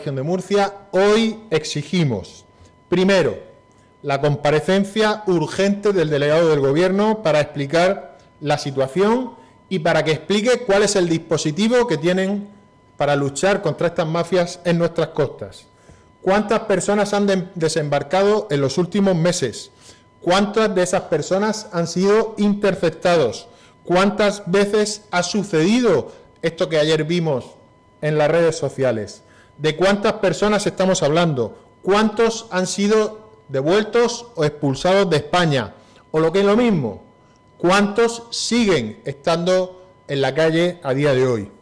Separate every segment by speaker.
Speaker 1: Región de Murcia, hoy exigimos, primero, la comparecencia urgente del delegado del Gobierno para explicar la situación y para que explique cuál es el dispositivo que tienen para luchar contra estas mafias en nuestras costas. ¿Cuántas personas han desembarcado en los últimos meses? ¿Cuántas de esas personas han sido interceptados? ¿Cuántas veces ha sucedido esto que ayer vimos en las redes sociales? ¿De cuántas personas estamos hablando? ¿Cuántos han sido devueltos o expulsados de España? O lo que es lo mismo, ¿cuántos siguen estando en la calle a día de hoy?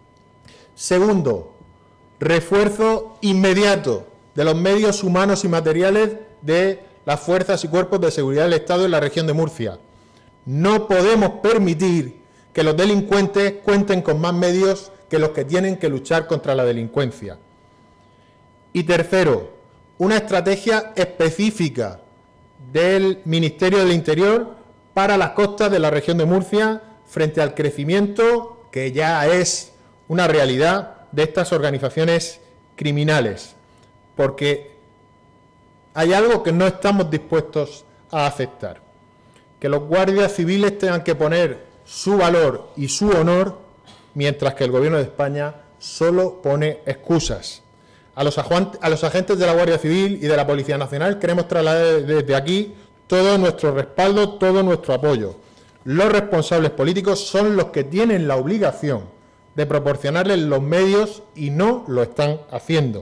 Speaker 1: Segundo, refuerzo inmediato de los medios humanos y materiales de las fuerzas y cuerpos de seguridad del Estado en la región de Murcia. No podemos permitir que los delincuentes cuenten con más medios que los que tienen que luchar contra la delincuencia. Y tercero, una estrategia específica del Ministerio del Interior para las costas de la región de Murcia frente al crecimiento que ya es una realidad de estas organizaciones criminales, porque hay algo que no estamos dispuestos a aceptar, que los guardias civiles tengan que poner su valor y su honor, mientras que el Gobierno de España solo pone excusas. A los agentes de la Guardia Civil y de la Policía Nacional queremos trasladar desde aquí todo nuestro respaldo, todo nuestro apoyo. Los responsables políticos son los que tienen la obligación de proporcionarles los medios y no lo están haciendo.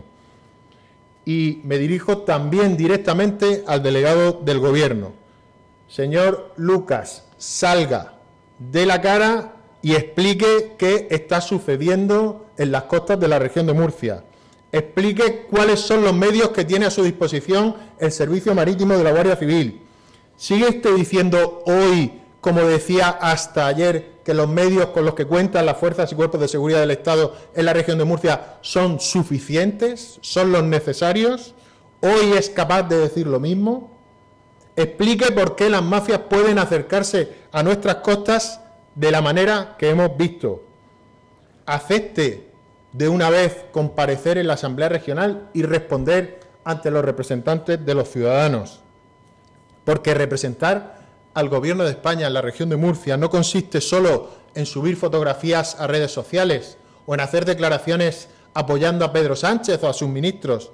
Speaker 1: Y me dirijo también directamente al delegado del Gobierno. Señor Lucas, salga, dé la cara y explique qué está sucediendo en las costas de la región de Murcia. Explique cuáles son los medios que tiene a su disposición el Servicio Marítimo de la Guardia Civil. ¿Sigue usted diciendo hoy, como decía hasta ayer, que los medios con los que cuentan las fuerzas y cuerpos de seguridad del Estado en la región de Murcia son suficientes, son los necesarios? ¿Hoy es capaz de decir lo mismo? Explique por qué las mafias pueden acercarse a nuestras costas de la manera que hemos visto. Acepte de una vez comparecer en la Asamblea Regional y responder ante los representantes de los ciudadanos. Porque representar al Gobierno de España en la región de Murcia no consiste solo en subir fotografías a redes sociales o en hacer declaraciones apoyando a Pedro Sánchez o a sus ministros.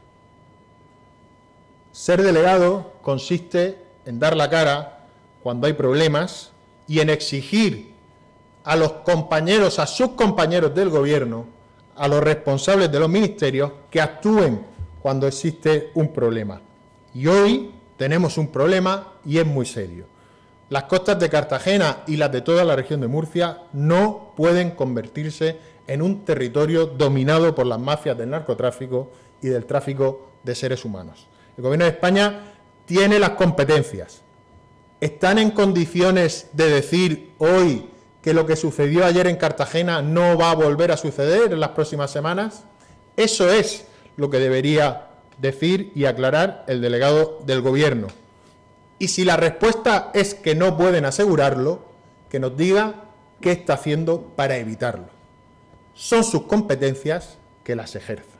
Speaker 1: Ser delegado consiste en dar la cara cuando hay problemas y en exigir a los compañeros, a sus compañeros del Gobierno, a los responsables de los ministerios, que actúen cuando existe un problema. Y hoy tenemos un problema y es muy serio. Las costas de Cartagena y las de toda la región de Murcia no pueden convertirse en un territorio dominado por las mafias del narcotráfico y del tráfico de seres humanos. El Gobierno de España tiene las competencias. ¿Están en condiciones de decir hoy que lo que sucedió ayer en Cartagena no va a volver a suceder en las próximas semanas? Eso es lo que debería decir y aclarar el delegado del Gobierno. Y si la respuesta es que no pueden asegurarlo, que nos diga qué está haciendo para evitarlo. Son sus competencias, que las ejerza.